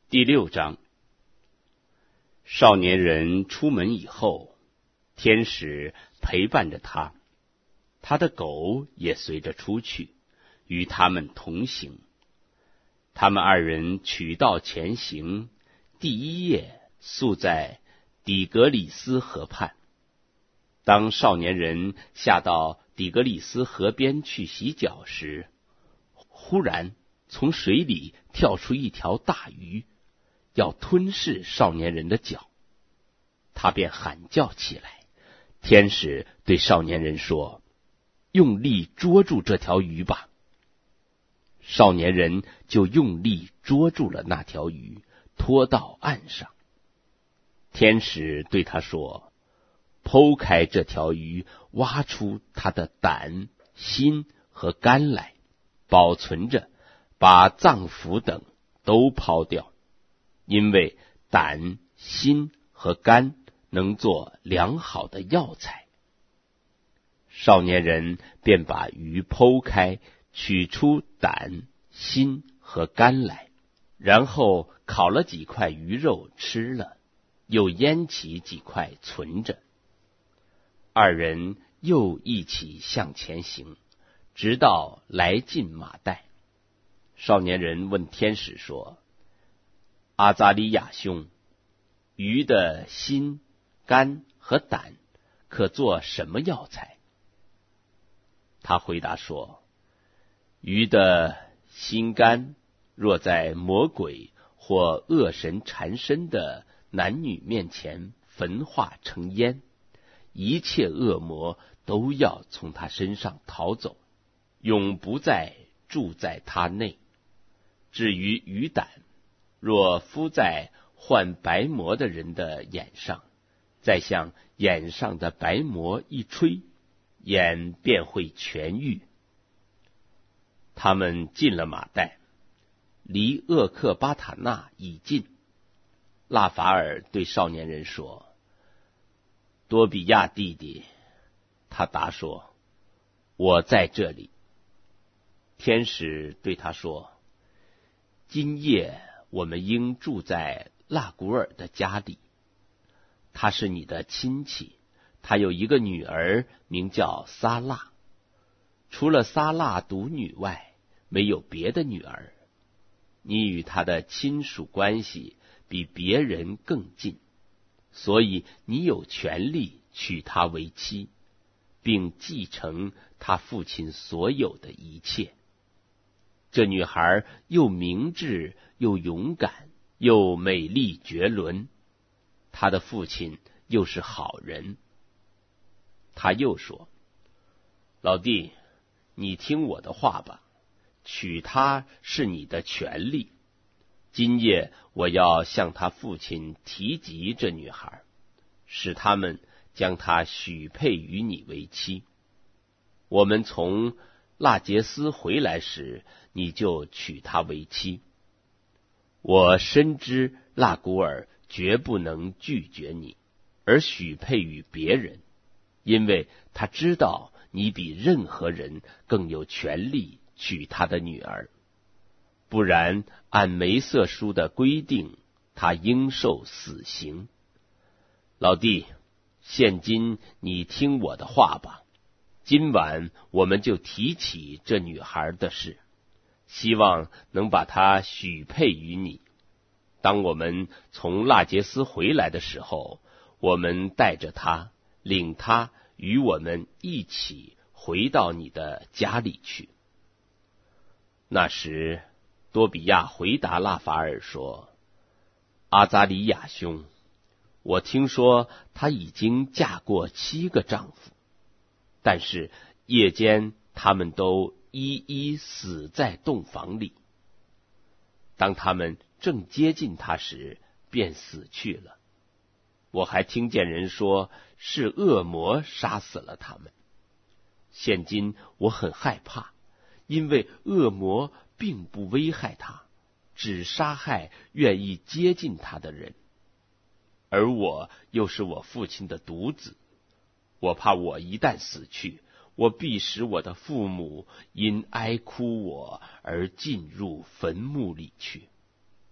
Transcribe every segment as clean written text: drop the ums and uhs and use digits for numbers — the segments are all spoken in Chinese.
第6章。少年人出门以后，天使陪伴着他，他的狗也随着出去，与他们同行。他们二人取道前行，第一夜宿在底格里斯河畔。当少年人下到底格里斯河边去洗脚时，忽然从水里跳出一条大鱼，要吞噬少年人的脚。他便喊叫起来。天使对少年人说：“用力捉住这条鱼吧。”少年人就用力捉住了那条鱼，拖到岸上。天使对他说：“剖开这条鱼，挖出它的胆、心和肝来，保存着，把脏腑等都抛掉，因为胆、心和肝能做良好的药材。”少年人便把鱼剖开，取出胆、心和肝来，然后烤了几块鱼肉吃了，又腌起几块存着。二人又一起向前行，直到来进马代。少年人问天使说：“阿扎利亚兄，鱼的心、肝和胆可做什么药材？”他回答说：“鱼的心肝若在魔鬼或恶神缠身的男女面前焚化成烟，一切恶魔都要从他身上逃走，永不再住在他内。至于鱼胆，若敷在患白膜的人的眼上，再向眼上的白膜一吹，眼便会痊愈。”他们进了马代，离厄克巴塔纳已近。拉法尔对少年人说：“多比亚弟弟。”他答说：“我在这里。”天使对他说：“今夜我们应住在拉古尔的家里，他是你的亲戚，他有一个女儿，名叫撒拉。除了撒拉独女外，没有别的女儿。你与他的亲属关系比别人更近，所以你有权利娶她为妻，并继承他父亲所有的一切。这女孩又明智又勇敢，又美丽绝伦，她的父亲又是好人。”他又说：“老弟，你听我的话吧，娶她是你的权利。今夜我要向他父亲提及这女孩，使他们将她许配于你为妻。我们从拉杰斯回来时，你就娶她为妻。我深知拉古尔绝不能拒绝你，而许配于别人，因为他知道你比任何人更有权利娶他的女儿。不然，按梅瑟书的规定，他应受死刑。老弟，现今你听我的话吧。今晚我们就提起这女孩的事，希望能把她许配于你。当我们从拉杰斯回来的时候，我们带着她，领她与我们一起回到你的家里去。”那时多比亚回答拉法尔说：“阿扎里亚兄，我听说她已经嫁过7个丈夫，但是夜间他们都一一死在洞房里。当他们正接近她时，便死去了。我还听见人说是恶魔杀死了他们。现今我很害怕，因为恶魔并不危害他，只杀害愿意接近他的人。而我又是我父亲的独子，我怕我一旦死去，我必使我的父母因哀哭我而进入坟墓里去。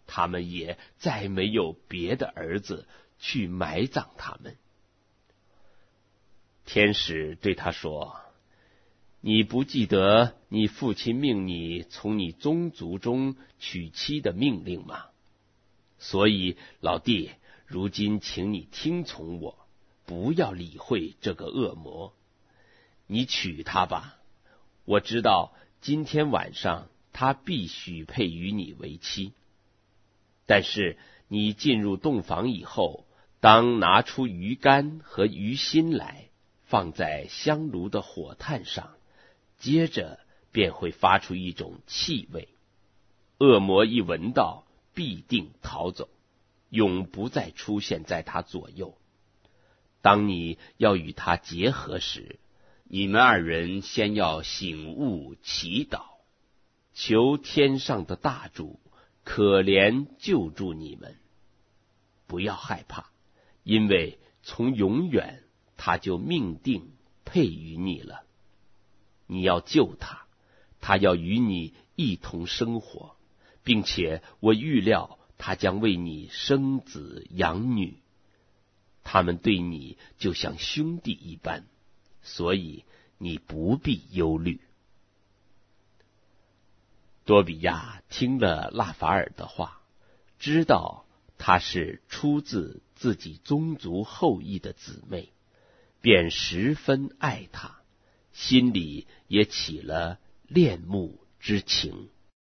他们也再没有别的儿子去埋葬他们。天使对他说：你不记得你父亲命你从你宗族中娶妻的命令吗？所以老弟，如今请你听从我，不要理会这个恶魔。你娶她吧，我知道今天晚上她必许配于你为妻。但是你进入洞房以后，当拿出鱼竿和鱼心来，放在香炉的火炭上，接着便会发出一种气味，恶魔一闻到，必定逃走，永不再出现在他左右。当你要与他结合时，你们二人先要醒悟祈祷，求天上的大主可怜救助你们。不要害怕，因为从永远他就命定配于你了。你要救他，他要与你一同生活，并且我预料他将为你生子养女，他们对你就像兄弟一般，所以你不必忧虑。多比亚听了拉法尔的话，知道他是出自自己宗族后裔的姊妹，便十分爱他，心里也起了恋慕之情。